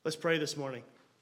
Let's pray this morning.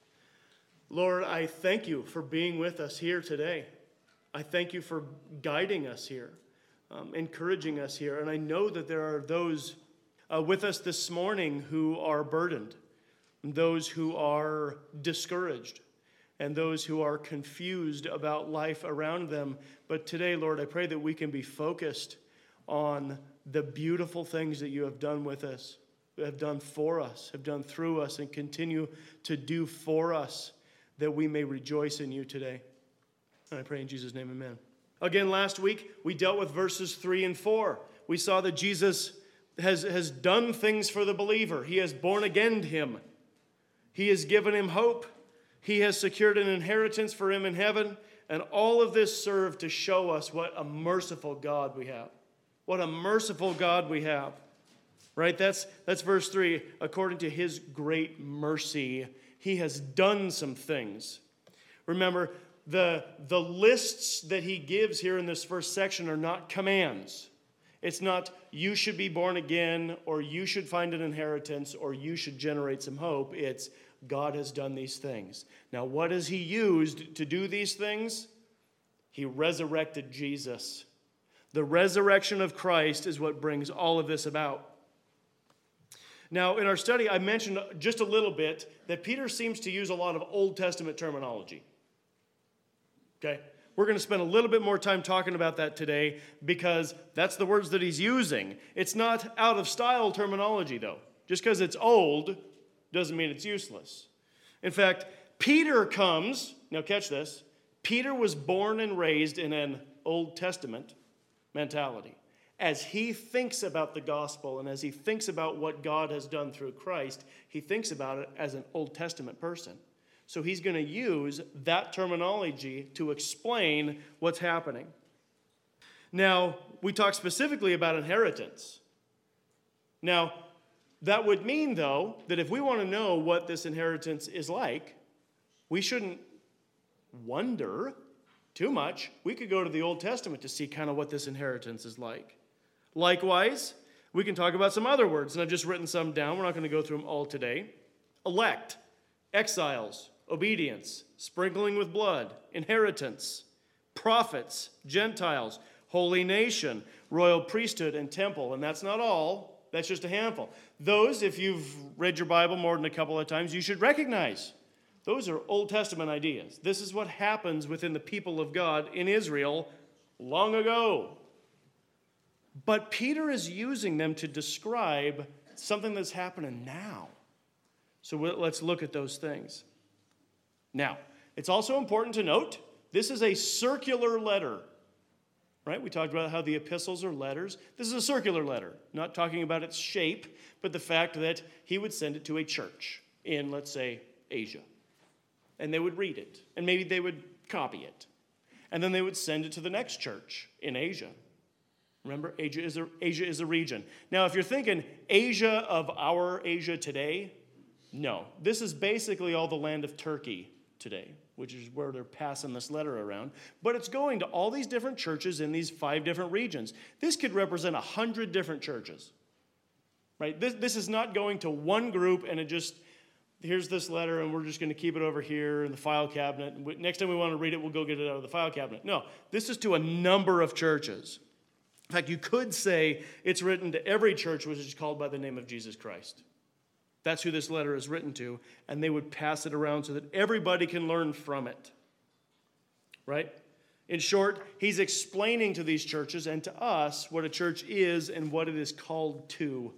Lord, I thank you for being with us here today. I thank you for guiding us here, encouraging us here. And I know that there are those with us this morning who are burdened, those who are discouraged, and those who are confused about life around them. But today, Lord, I pray that we can be focused on the beautiful things that you have done with us, have done for us, have done through us, and continue to do for us, that we may rejoice in you today. And I pray in Jesus' name, amen. Again, last week, we dealt with verses 3 and 4. We saw that Jesus has done things for the believer. He has born again him. He has given him hope. He has secured an inheritance for him in heaven. And all of this served to show us what a merciful God we have. What a merciful God we have. Right? That's verse 3. According to his great mercy, he has done some things. Remember, the lists that he gives here in this first section are not commands. It's not, you should be born again, or you should find an inheritance, or you should generate some hope. It's, God has done these things. Now, what has he used to do these things? He resurrected Jesus. The resurrection of Christ is what brings all of this about. Now, in our study, I mentioned just a little bit that Peter seems to use a lot of Old Testament terminology. Okay? We're going to spend a little bit more time talking about that today because that's the words that he's using. It's not out of style terminology, though. Just because it's old doesn't mean it's useless. In fact, Peter comes, now catch this, Peter was born and raised in an Old Testament mentality. As he thinks about the gospel and as he thinks about what God has done through Christ, he thinks about it as an Old Testament person. So he's going to use that terminology to explain what's happening. Now, we talk specifically about inheritance. Now, that would mean, though, that if we want to know what this inheritance is like, we shouldn't wonder too much. We could go to the Old Testament to see kind of what this inheritance is like. Likewise, we can talk about some other words, and I've just written some down. We're not going to go through them all today. Elect, exiles, obedience, sprinkling with blood, inheritance, prophets, Gentiles, holy nation, royal priesthood, and temple. And that's not all. That's just a handful. Those, if you've read your Bible more than a couple of times, you should recognize. Those are Old Testament ideas. This is what happens within the people of God in Israel long ago. But Peter is using them to describe something that's happening now. So let's look at those things. Now, it's also important to note, this is a circular letter. Right? We talked about how the epistles are letters. This is a circular letter, not talking about its shape, but the fact that he would send it to a church in, let's say, Asia. And they would read it, and maybe they would copy it. And then they would send it to the next church in Asia. Remember, Asia is a region. Now, if you're thinking Asia of our Asia today, no. This is basically all the land of Turkey today, which is where they're passing this letter around. But it's going to all these different churches in these 5 different regions. This could represent 100 different churches. Right? This is not going to one group and it just, here's this letter and we're just going to keep it over here in the file cabinet. Next time we want to read it, we'll go get it out of the file cabinet. No, this is to a number of churches. In fact, you could say it's written to every church which is called by the name of Jesus Christ. That's who this letter is written to, and they would pass it around so that everybody can learn from it. Right? In short, he's explaining to these churches and to us what a church is and what it is called to.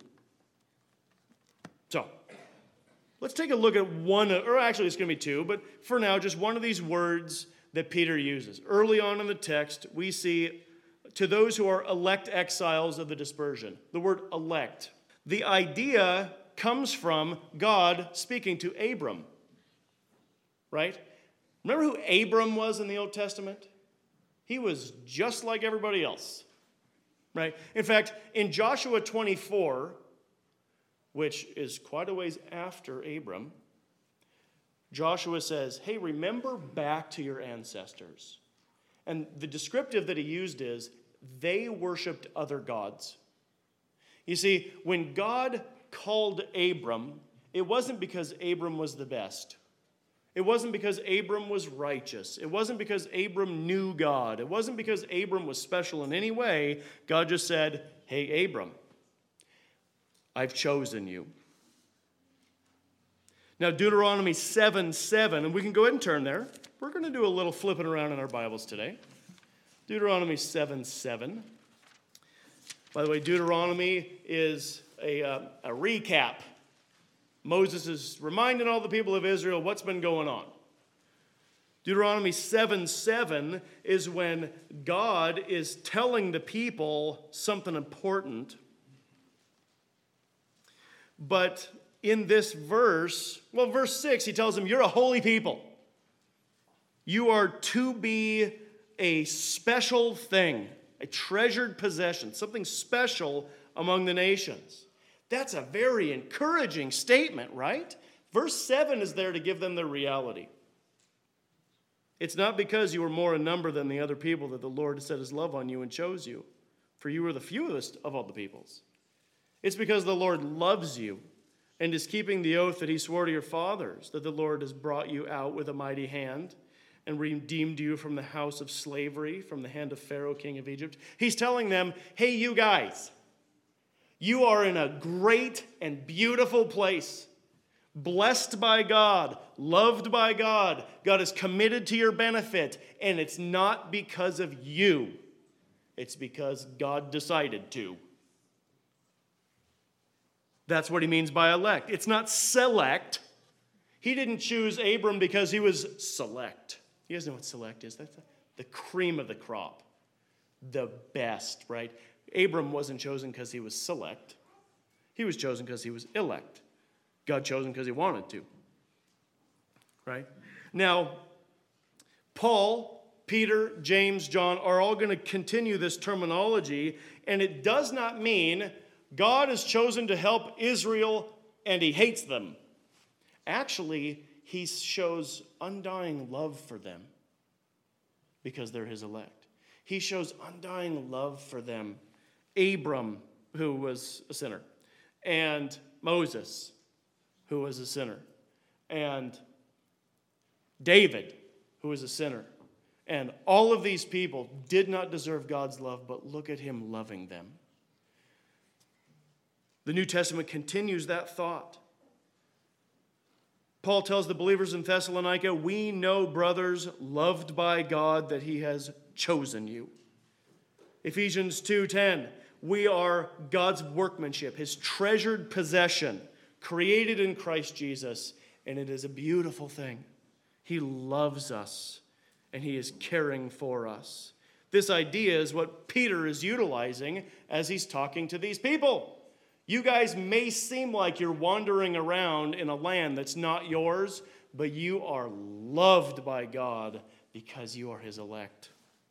So, let's take a look at one, or actually it's going to be 2, but for now, just one of these words that Peter uses. Early on in the text, we see, to those who are elect exiles of the dispersion. The word elect. The idea comes from God speaking to Abram. Right? Remember who Abram was in the Old Testament? He was just like everybody else. Right? In fact, in Joshua 24, which is quite a ways after Abram, Joshua says, hey, remember back to your ancestors. And the descriptive that he used is, they worshiped other gods. You see, when God called Abram it wasn't because Abram was the best. It wasn't because Abram was righteous. It wasn't because Abram knew God. It wasn't because Abram was special in any way. God just said, hey, Abram, I've chosen you. Now, Deuteronomy 7:7, and we can go ahead and turn there. We're going to do a little flipping around in our Bibles today. Deuteronomy 7:7. By the way, Deuteronomy is a recap. Moses is reminding all the people of Israel what's been going on. Deuteronomy 7:7 is when God is telling the people something important. But in this verse, well, verse 6, he tells them, you're a holy people. You are to be a special thing, a treasured possession, something special among the nations. That's a very encouraging statement, right? Verse 7 is there to give them the reality. It's not because you were more in number than the other people that the Lord set his love on you and chose you, for you were the fewest of all the peoples. It's because the Lord loves you and is keeping the oath that he swore to your fathers, that the Lord has brought you out with a mighty hand and redeemed you from the house of slavery, from the hand of Pharaoh, king of Egypt. He's telling them, hey, you guys, you are in a great and beautiful place, blessed by God, loved by God. God is committed to your benefit, and it's not because of you. It's because God decided to. That's what he means by elect. It's not select. He didn't choose Abram because he was select. You guys know what select is? That's the cream of the crop. The best, right? Abram wasn't chosen because he was select. He was chosen because he was elect. God chose him because he wanted to. Right? Now, Paul, Peter, James, John are all going to continue this terminology, and it does not mean God has chosen to help Israel and he hates them. Actually, he shows undying love for them because they're his elect. He shows undying love for them. Abram, who was a sinner, and Moses, who was a sinner, and David, who was a sinner. And all of these people did not deserve God's love, but look at him loving them. The New Testament continues that thought. Paul tells the believers in Thessalonica, we know, brothers, loved by God, that he has chosen you. Ephesians 2:10, we are God's workmanship, his treasured possession, created in Christ Jesus, and it is a beautiful thing. He loves us, and he is caring for us. This idea is what Peter is utilizing as he's talking to these people. You guys may seem like you're wandering around in a land that's not yours, but you are loved by God because you are his elect.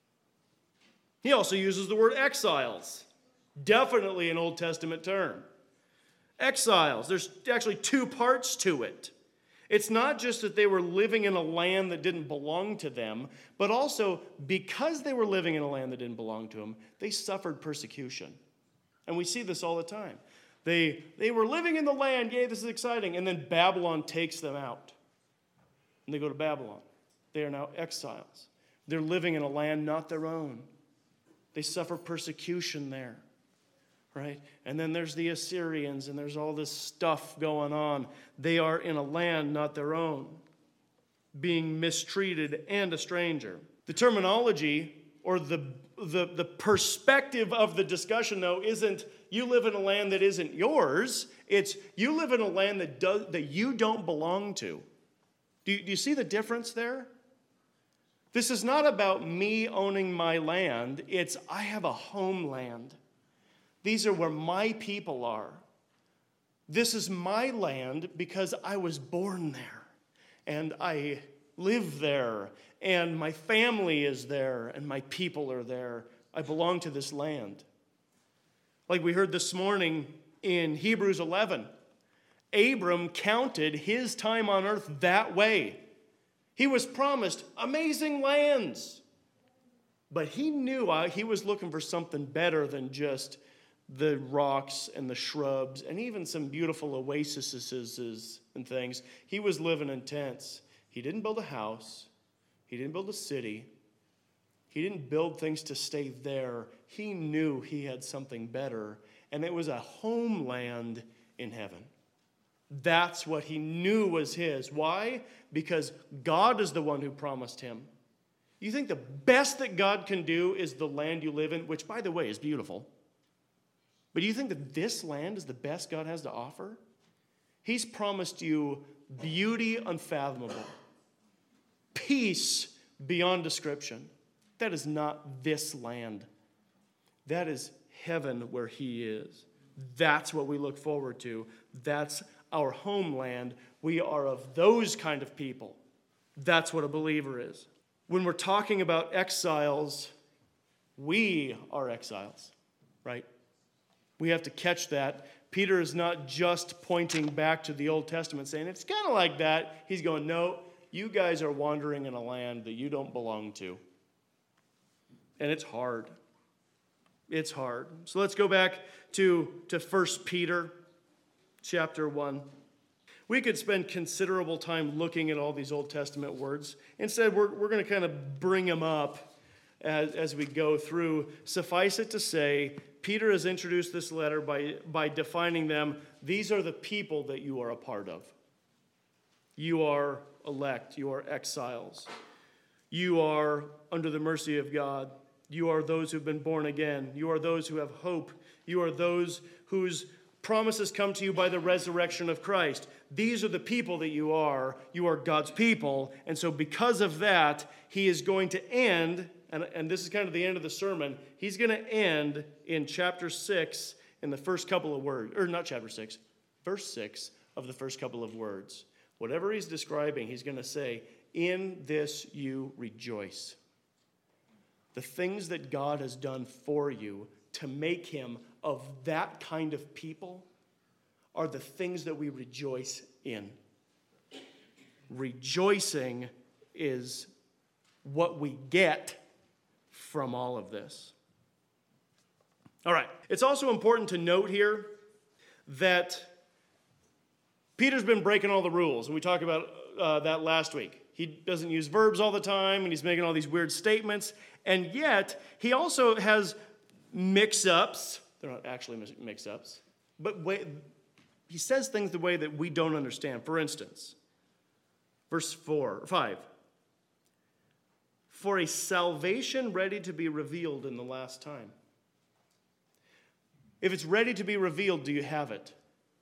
He also uses the word exiles. Definitely an Old Testament term. Exiles, there's actually two parts to it. It's not just that they were living in a land that didn't belong to them, but also because they were living in a land that didn't belong to them, they suffered persecution. And we see this all the time. They were living in the land, yay, this is exciting, and then Babylon takes them out. And they go to Babylon. They are now exiles. They're living in a land not their own. They suffer persecution there, right? And then there's the Assyrians, and there's all this stuff going on. They are in a land not their own, being mistreated and a stranger. The terminology or the perspective of the discussion, though, isn't you live in a land that isn't yours. It's you live in a land that you don't belong to. Do you see the difference there? This is not about me owning my land. It's I have a homeland. These are where my people are. This is my land because I was born there, and I live there, and my family is there, and my people are there. I belong to this land. Like we heard this morning in Hebrews 11, Abram counted his time on earth that way. He was promised amazing lands, but he knew he was looking for something better than just the rocks and the shrubs and even some beautiful oases and things. He was living in tents. He didn't build a house. He didn't build a city. He didn't build things to stay there. He knew he had something better, and it was a homeland in heaven. That's what he knew was his. Why? Because God is the one who promised him. You think the best that God can do is the land you live in, which, by the way, is beautiful. But do you think that this land is the best God has to offer? He's promised you beauty unfathomable, peace beyond description. That is not this land. That is heaven where he is. That's what we look forward to. That's our homeland. We are of those kind of people. That's what a believer is. When we're talking about exiles, we are exiles, right? We have to catch that. Peter is not just pointing back to the Old Testament saying, it's kind of like that. He's going, no, you guys are wandering in a land that you don't belong to. And it's hard. It's hard. So let's go back to 1 Peter chapter 1. We could spend considerable time looking at all these Old Testament words. Instead, we're going to kind of bring them up as we go through. Suffice it to say, Peter has introduced this letter by defining them. These are the people that you are a part of. You are elect. You are exiles. You are under the mercy of God. You are those who've been born again. You are those who have hope. You are those whose promises come to you by the resurrection of Christ. These are the people that you are. You are God's people. And so because of that, he is going to end, and this is kind of the end of the sermon, he's going to end in chapter 6 in the first couple of words, or not chapter 6, verse 6 of the first couple of words. Whatever he's describing, he's going to say, in this you rejoice. The things that God has done for you to make him of that kind of people are the things that we rejoice in. Rejoicing is what we get from all of this. All right. It's also important to note here that Peter's been breaking all the rules, and we talked about that last week. He doesn't use verbs all the time, and he's making all these weird statements, and yet he also has mix-ups. They're not actually mix-ups, but he says things the way that we don't understand. For instance, verse 5. For a salvation ready to be revealed in the last time. If it's ready to be revealed, do you have it?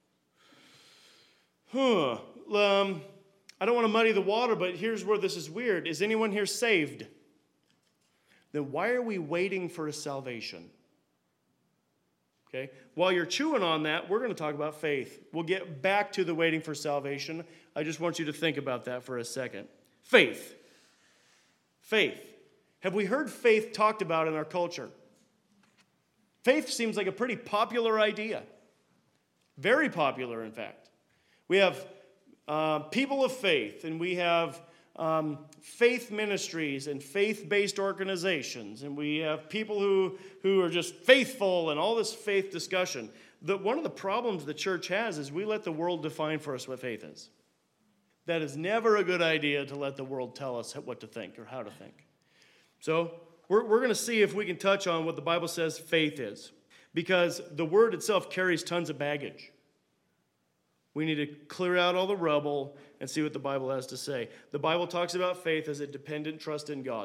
I don't want to muddy the water, but here's where this is weird. Is anyone here saved? Then why are we waiting for a salvation? Okay? While you're chewing on that, we're going to talk about faith. We'll get back to the waiting for salvation. I just want you to think about that for a second. Faith. Faith. Have we heard faith talked about in our culture? Faith seems like a pretty popular idea. Very popular, in fact. We have people of faith, and we have faith ministries and faith-based organizations, and we have people who are just faithful and all this faith discussion. One of the problems the church has is we let the world define for us what faith is. That is never a good idea to let the world tell us what to think or how to think. So we're going to see if we can touch on what the Bible says faith is, because the word itself carries tons of baggage. We need to clear out all the rubble and see what the Bible has to say. The Bible talks about faith as a dependent trust in God.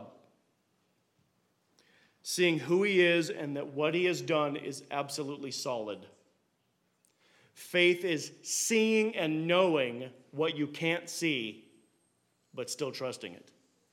Seeing who he is and that what he has done is absolutely solid. Faith is seeing and knowing what you can't see, but still trusting it.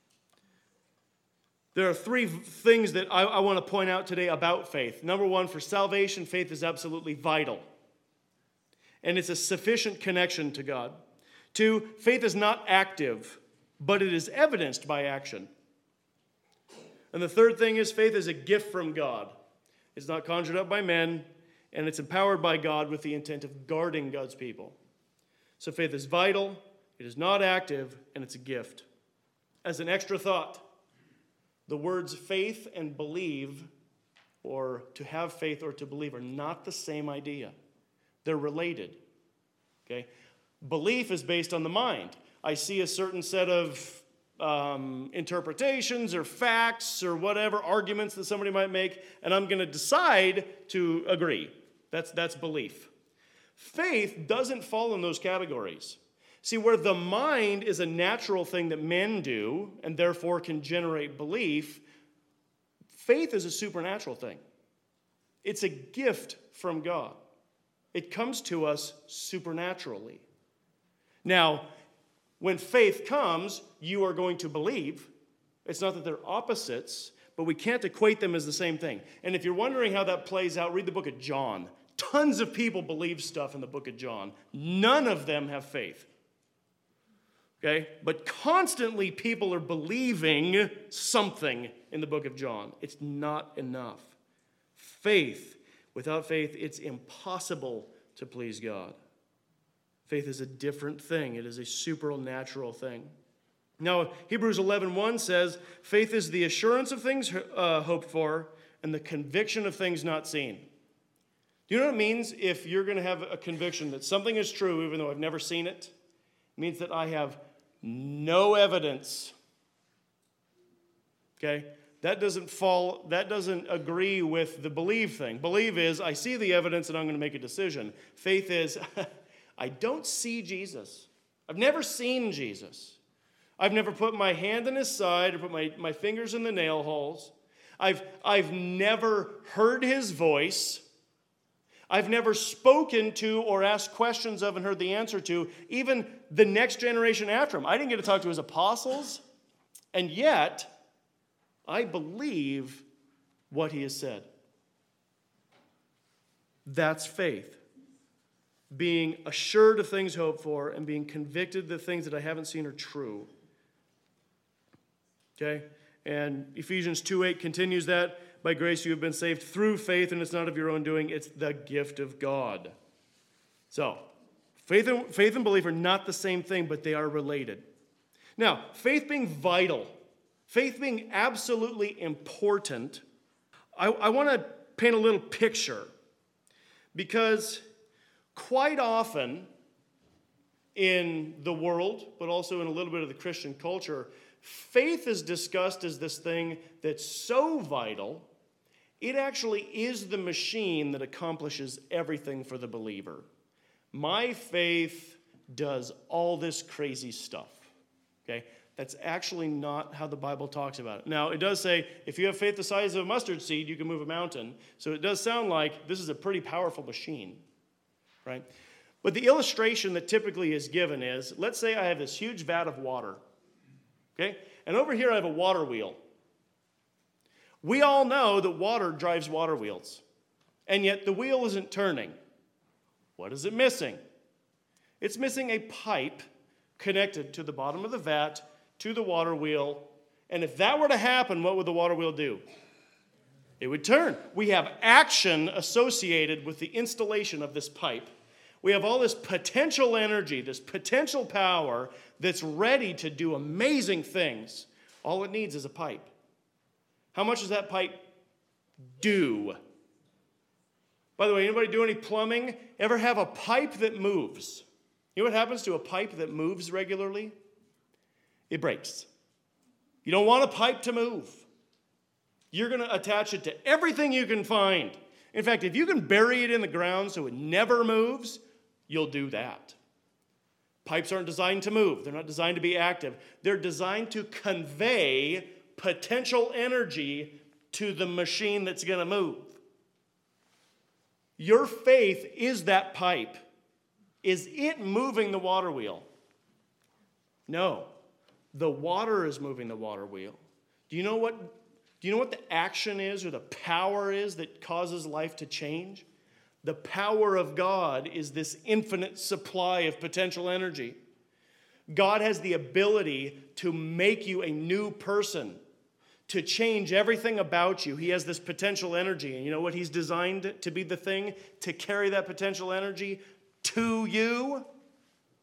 There are three things that I want to point out today about faith. Number one, for salvation, faith is absolutely vital. And it's a sufficient connection to God. Two, faith is not active, but it is evidenced by action. And the third thing is faith is a gift from God. It's not conjured up by men, and it's empowered by God with the intent of guarding God's people. So faith is vital, it is not active, and it's a gift. As an extra thought, the words faith and believe or to have faith or to believe are not the same idea. They're related. Okay? Belief is based on the mind. I see a certain set of interpretations or facts or whatever, arguments that somebody might make, and I'm going to decide to agree. That's belief. Faith doesn't fall in those categories. See, where the mind is a natural thing that men do and therefore can generate belief, faith is a supernatural thing. It's a gift from God. It comes to us supernaturally. Now, when faith comes, you are going to believe. It's not that they're opposites, but we can't equate them as the same thing. And if you're wondering how that plays out, read the book of John. Tons of people believe stuff in the book of John. None of them have faith. Okay? But constantly people are believing something in the book of John. It's not enough. Faith. Without faith, it's impossible to please God. Faith is a different thing. It is a supernatural thing. Now, Hebrews 11:1 says, faith is the assurance of things hoped for and the conviction of things not seen. Do you know what it means if you're going to have a conviction that something is true even though I've never seen it? It means that I have no evidence. Okay? That doesn't agree with the believe thing. Believe is, I see the evidence and I'm going to make a decision. Faith is, I don't see Jesus. I've never seen Jesus. I've never put my hand in his side or put my fingers in the nail holes. I've never heard his voice. I've never spoken to or asked questions of and heard the answer to even the next generation after him. I didn't get to talk to his apostles, and yet I believe what he has said. That's faith. Being assured of things hoped for and being convicted that things that I haven't seen are true. Okay? And Ephesians 2:8 continues that. By grace you have been saved through faith, and it's not of your own doing. It's the gift of God. So, faith and belief are not the same thing, but they are related. Now, faith being vital, faith being absolutely important, I want to paint a little picture. Because quite often in the world, but also in a little bit of the Christian culture, faith is discussed as this thing that's so vital, it actually is the machine that accomplishes everything for the believer. My faith does all this crazy stuff. Okay? That's actually not how the Bible talks about it. Now, it does say, if you have faith the size of a mustard seed, you can move a mountain. So it does sound like this is a pretty powerful machine, right? But the illustration that typically is given is, let's say I have this huge vat of water, okay? And over here I have a water wheel. We all know that water drives water wheels, and yet the wheel isn't turning. What is it missing? It's missing a pipe connected to the bottom of the vat to the water wheel, and if that were to happen, what would the water wheel do? It would turn. We have action associated with the installation of this pipe. We have all this potential energy, this potential power that's ready to do amazing things. All it needs is a pipe. How much does that pipe do? By the way, anybody do any plumbing? Ever have a pipe that moves? You know what happens to a pipe that moves regularly? It breaks. You don't want a pipe to move. You're going to attach it to everything you can find. In fact, if you can bury it in the ground so it never moves, you'll do that. Pipes aren't designed to move. They're not designed to be active. They're designed to convey potential energy to the machine that's going to move. Your faith is that pipe. Is it moving the water wheel? No. The water is moving the water wheel. Do you know what the action is or the power is that causes life to change? The power of God is this infinite supply of potential energy. God has the ability to make you a new person, to change everything about you. He has this potential energy. And you know what he's designed to be the thing to carry that potential energy to you?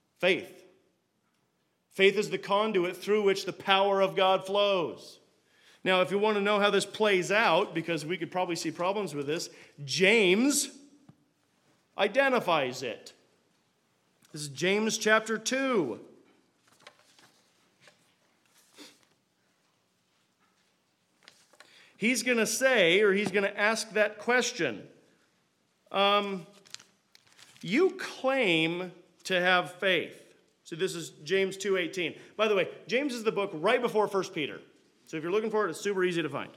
Faith. Faith is the conduit through which the power of God flows. Now, if you want to know how this plays out, because we could probably see problems with this, James identifies it. This is James chapter 2. He's going to say, or he's going to ask that question. You claim to have faith. So this is James 2:18. By the way, James is the book right before 1 Peter. So if you're looking for it, it's super easy to find.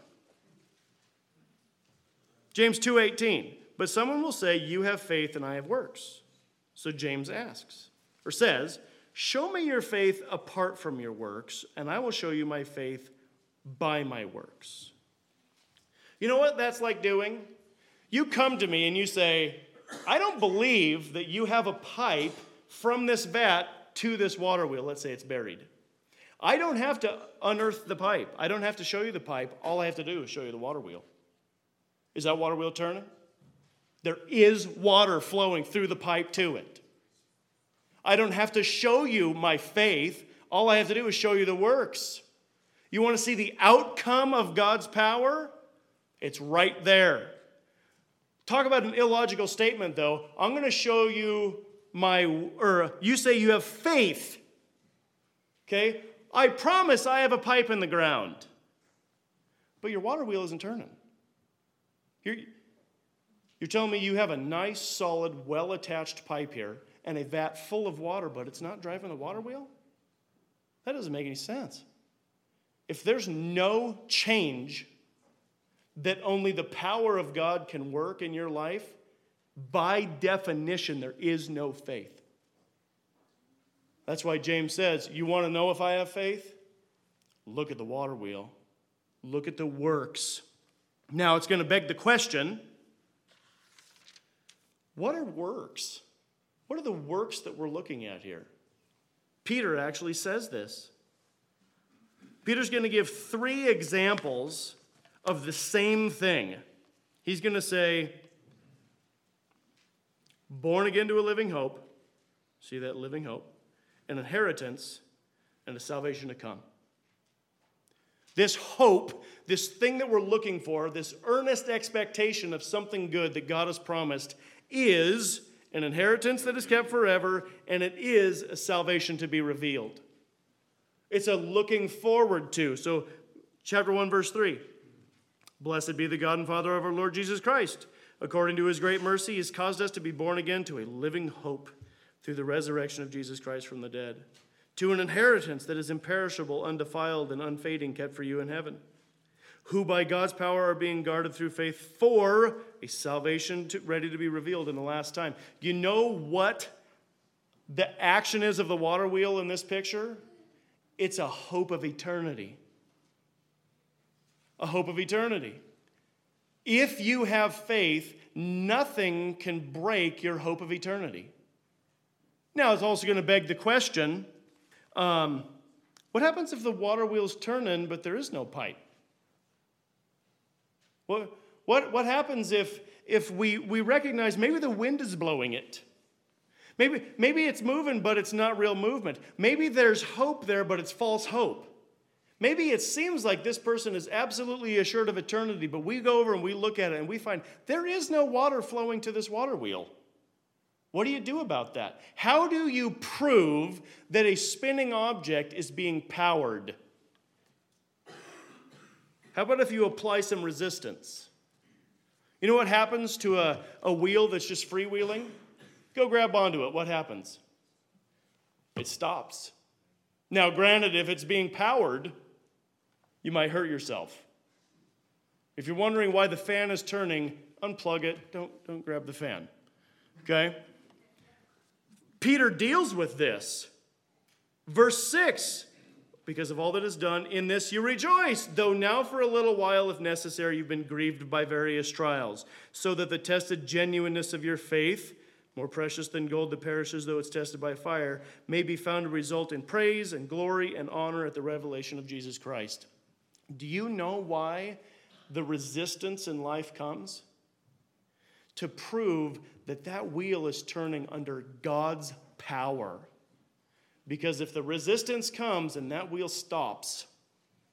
James 2:18. But someone will say, you have faith and I have works. So James asks, or says, show me your faith apart from your works, and I will show you my faith by my works. You know what that's like doing? You come to me and you say, I don't believe that you have a pipe from this vat to this water wheel. Let's say it's buried. I don't have to unearth the pipe. I don't have to show you the pipe. All I have to do is show you the water wheel. Is that water wheel turning? There is water flowing through the pipe to it. I don't have to show you my faith. All I have to do is show you the works. You want to see the outcome of God's power? It's right there. Talk about an illogical statement, though. I'm going to show you you say you have faith. Okay? I promise I have a pipe in the ground. But your water wheel isn't turning. You're telling me you have a nice, solid, well-attached pipe here and a vat full of water, but it's not driving the water wheel? That doesn't make any sense. If there's no change that only the power of God can work in your life, by definition, there is no faith. That's why James says, you want to know if I have faith? Look at the water wheel. Look at the works. Now, it's going to beg the question, what are works? What are the works that we're looking at here? Peter actually says this. Peter's going to give 3 examples of the same thing. He's going to say, born again to a living hope. See that living hope? An inheritance and a salvation to come. This hope, this thing that we're looking for, this earnest expectation of something good that God has promised is an inheritance that is kept forever, and it is a salvation to be revealed. It's a looking forward to. So, chapter 1, verse 3. Blessed be the God and Father of our Lord Jesus Christ. According to his great mercy, he has caused us to be born again to a living hope through the resurrection of Jesus Christ from the dead, to an inheritance that is imperishable, undefiled, and unfading, kept for you in heaven, who by God's power are being guarded through faith for a salvation ready to be revealed in the last time. You know what the action is of the water wheel in this picture? It's a hope of eternity. A hope of eternity. If you have faith, nothing can break your hope of eternity. Now, it's also going to beg the question, what happens if the water wheel's turning, but there is no pipe? What happens if we recognize maybe the wind is blowing it? Maybe it's moving, but it's not real movement. Maybe there's hope there, but it's false hope. Maybe it seems like this person is absolutely assured of eternity, but we go over and we look at it and we find there is no water flowing to this water wheel. What do you do about that? How do you prove that a spinning object is being powered? How about if you apply some resistance? You know what happens to a wheel that's just freewheeling? Go grab onto it. What happens? It stops. Now, granted, if it's being powered, you might hurt yourself. If you're wondering why the fan is turning, unplug it. Don't grab the fan. Okay? Peter deals with this. Verse 6, because of all that is done, in this you rejoice, though now for a little while, if necessary, you've been grieved by various trials, so that the tested genuineness of your faith, more precious than gold that perishes though it's tested by fire, may be found to result in praise and glory and honor at the revelation of Jesus Christ. Do you know why the resistance in life comes? To prove that that wheel is turning under God's power. Because if the resistance comes and that wheel stops,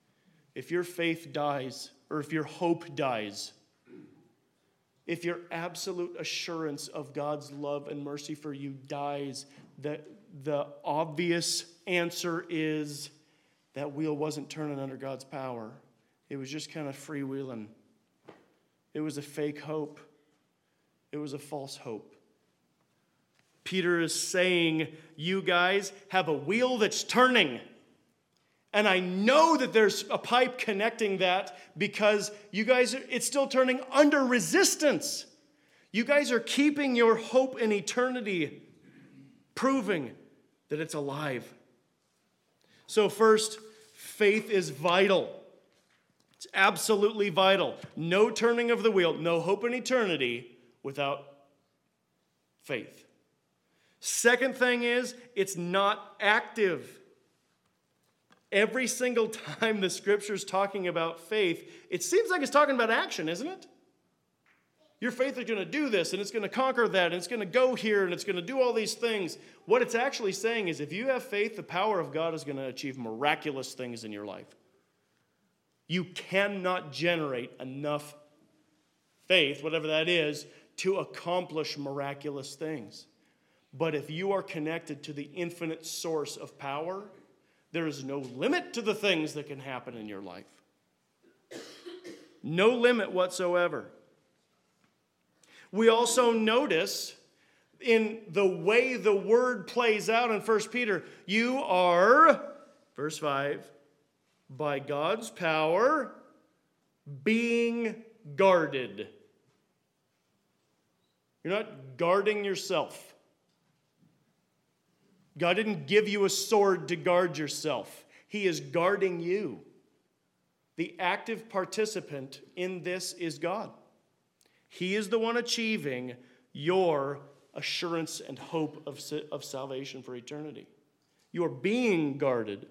if your faith dies, or if your hope dies, if your absolute assurance of God's love and mercy for you dies, the obvious answer is that wheel wasn't turning under God's power. It was just kind of freewheeling. It was a fake hope. It was a false hope. Peter is saying, you guys have a wheel that's turning. And I know that there's a pipe connecting that because you guys, it's still turning under resistance. You guys are keeping your hope in eternity, proving that it's alive. So first, faith is vital. It's absolutely vital. No turning of the wheel, no hope in eternity without faith. Second thing is, it's not active. Every single time the Scripture's talking about faith, it seems like it's talking about action, isn't it? Your faith is going to do this, and it's going to conquer that, and it's going to go here, and it's going to do all these things. What it's actually saying is if you have faith, the power of God is going to achieve miraculous things in your life. You cannot generate enough faith, whatever that is, to accomplish miraculous things. But if you are connected to the infinite source of power, there is no limit to the things that can happen in your life. No limit whatsoever. We also notice in the way the word plays out in 1 Peter, you are, verse 5, by God's power, being guarded. You're not guarding yourself. God didn't give you a sword to guard yourself. He is guarding you. The active participant in this is God. He is the one achieving your assurance and hope of salvation for eternity. You are being guarded.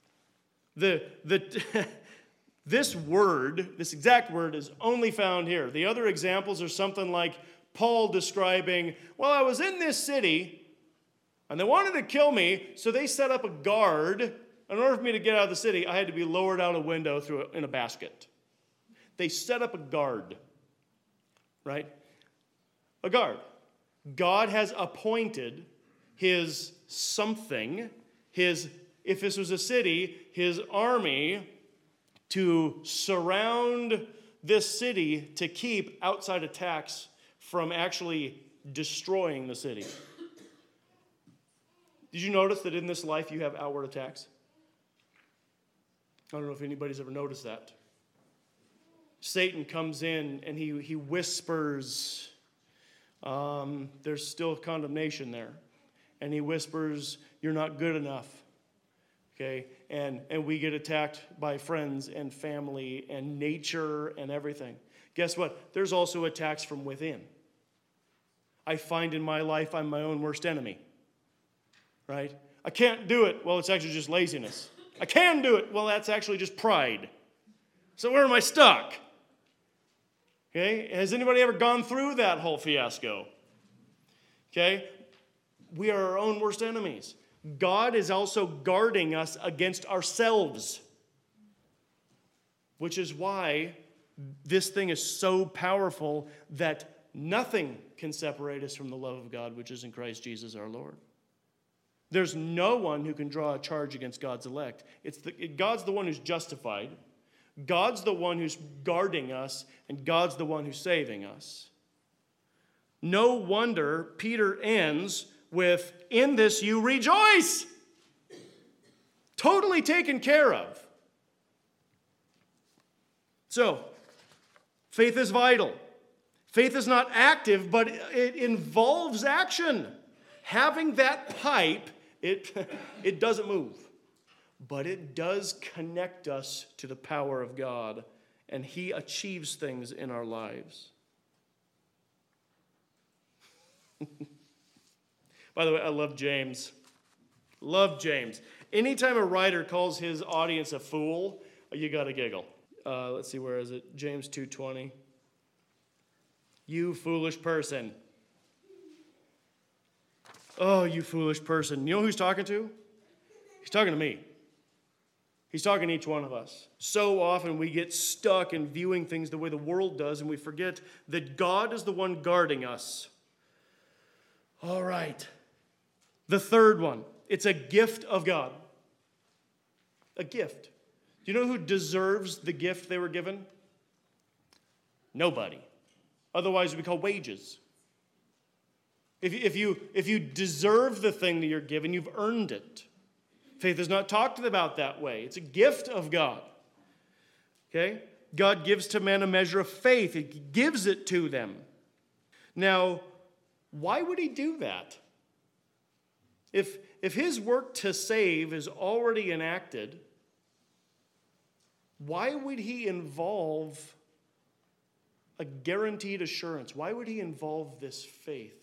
This word, this exact word, is only found here. The other examples are something like Paul describing, well, I was in this city, and they wanted to kill me, so they set up a guard. In order for me to get out of the city, I had to be lowered out a window in a basket. They set up a guard, right? A guard. God has appointed his something, if this was a city, his army to surround this city to keep outside attacks from actually destroying the city. Did you notice that in this life you have outward attacks? I don't know if anybody's ever noticed that. Satan comes in and he whispers, there's still condemnation there. And he whispers, you're not good enough. Okay? And we get attacked by friends and family and nature and everything. Guess what? There's also attacks from within. I find in my life I'm my own worst enemy. Right? I can't do it. Well, it's actually just laziness. I can do it. Well, that's actually just pride. So where am I stuck? Okay? Has anybody ever gone through that whole fiasco? Okay? We are our own worst enemies. God is also guarding us against ourselves, which is why this thing is so powerful that nothing can separate us from the love of God, which is in Christ Jesus our Lord. There's no one who can draw a charge against God's elect. God's the one who's justified. God's the one who's guarding us, and God's the one who's saving us. No wonder Peter ends with, in this you rejoice. Totally taken care of. So, faith is vital. Faith is not active, but it involves action. Having that pipe, it doesn't move. But it does connect us to the power of God, and He achieves things in our lives. By the way, I love James. Love James. Anytime a writer calls his audience a fool, you got to giggle. Let's see, where is it? James 2:20. You foolish person. Oh, you foolish person. You know who he's talking to? He's talking to me. He's talking to each one of us. So often we get stuck in viewing things the way the world does, and we forget that God is the one guarding us. All right. The third one, it's a gift of God. A gift. Do you know who deserves the gift they were given? Nobody. Otherwise, it would be called wages. If you deserve the thing that you're given, you've earned it. Faith is not talked about that way. It's a gift of God. Okay? God gives to men a measure of faith. He gives it to them. Now, why would he do that? If his work to save is already enacted, why would he involve a guaranteed assurance? Why would he involve this faith?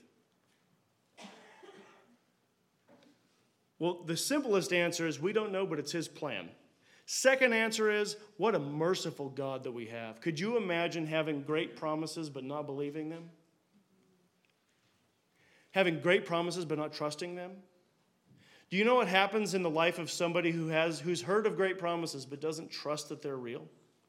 Well, the simplest answer is we don't know, but it's his plan. Second answer is, what a merciful God that we have. Could you imagine having great promises but not believing them? Having great promises but not trusting them? Do you know what happens in the life of somebody who's heard of great promises but doesn't trust that they're real?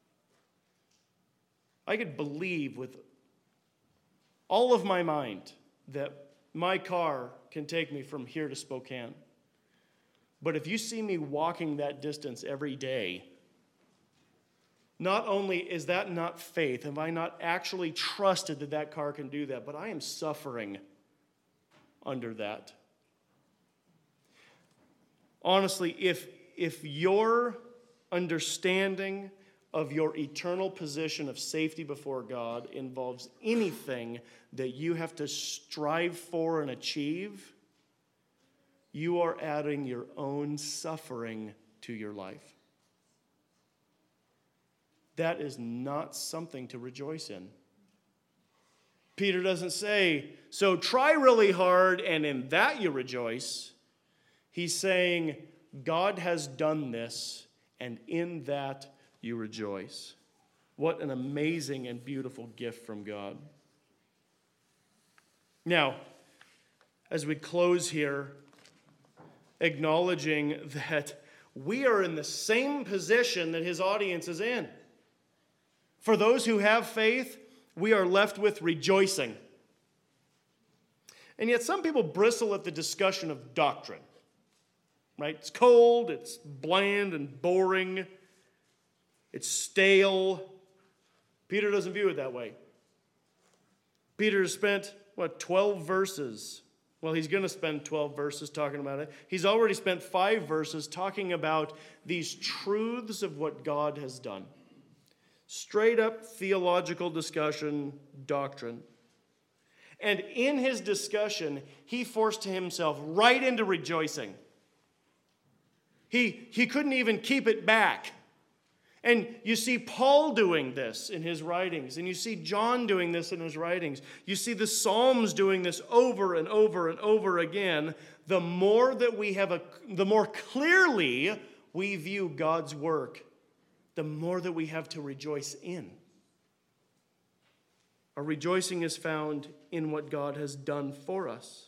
I could believe with all of my mind that my car can take me from here to Spokane. But if you see me walking that distance every day, not only is that not faith, have I not actually trusted that that car can do that, but I am suffering under that. Honestly, if your understanding of your eternal position of safety before God involves anything that you have to strive for and achieve, you are adding your own suffering to your life. That is not something to rejoice in. Peter doesn't say, so try really hard and in that you rejoice. He's saying, God has done this and in that you rejoice. What an amazing and beautiful gift from God. Now, as we close here, acknowledging that we are in the same position that his audience is in. For those who have faith, we are left with rejoicing. And yet some people bristle at the discussion of doctrine. Right? It's cold, it's bland and boring, it's stale. Peter doesn't view it that way. Peter has spent, 12 verses. Well, he's going to spend 12 verses talking about it. He's already spent 5 verses talking about these truths of what God has done. Straight up theological discussion, doctrine. And in his discussion, he forced himself right into rejoicing. He couldn't even keep it back. And you see Paul doing this in his writings, and you see John doing this in his writings. You see the Psalms doing this over and over and over again. The more clearly we view God's work, the more that we have to rejoice in. Our rejoicing is found in what God has done for us.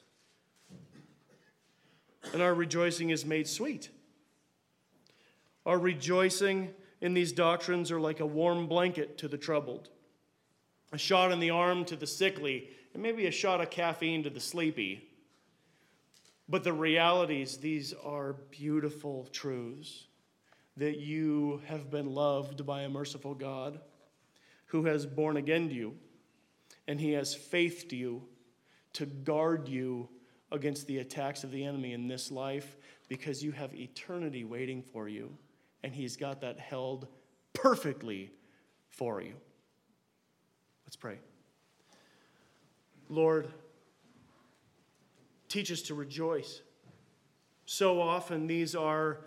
And our rejoicing is made sweet. Our rejoicing in these doctrines are like a warm blanket to the troubled, a shot in the arm to the sickly, and maybe a shot of caffeine to the sleepy. But the realities, these are beautiful truths that you have been loved by a merciful God who has born again you, and he has faithed you to guard you against the attacks of the enemy in this life because you have eternity waiting for you. And he's got that held perfectly for you. Let's pray. Lord, teach us to rejoice. So often these are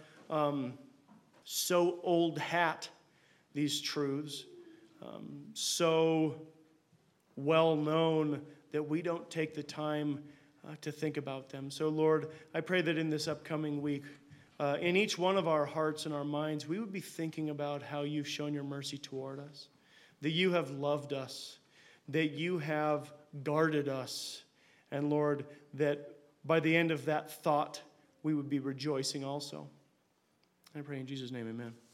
so old hat, these truths, so well known that we don't take the time to think about them. So Lord, I pray that in this upcoming week, in each one of our hearts and our minds, we would be thinking about how you've shown your mercy toward us, that you have loved us, that you have guarded us, and Lord, that by the end of that thought, we would be rejoicing also. I pray in Jesus' name, amen.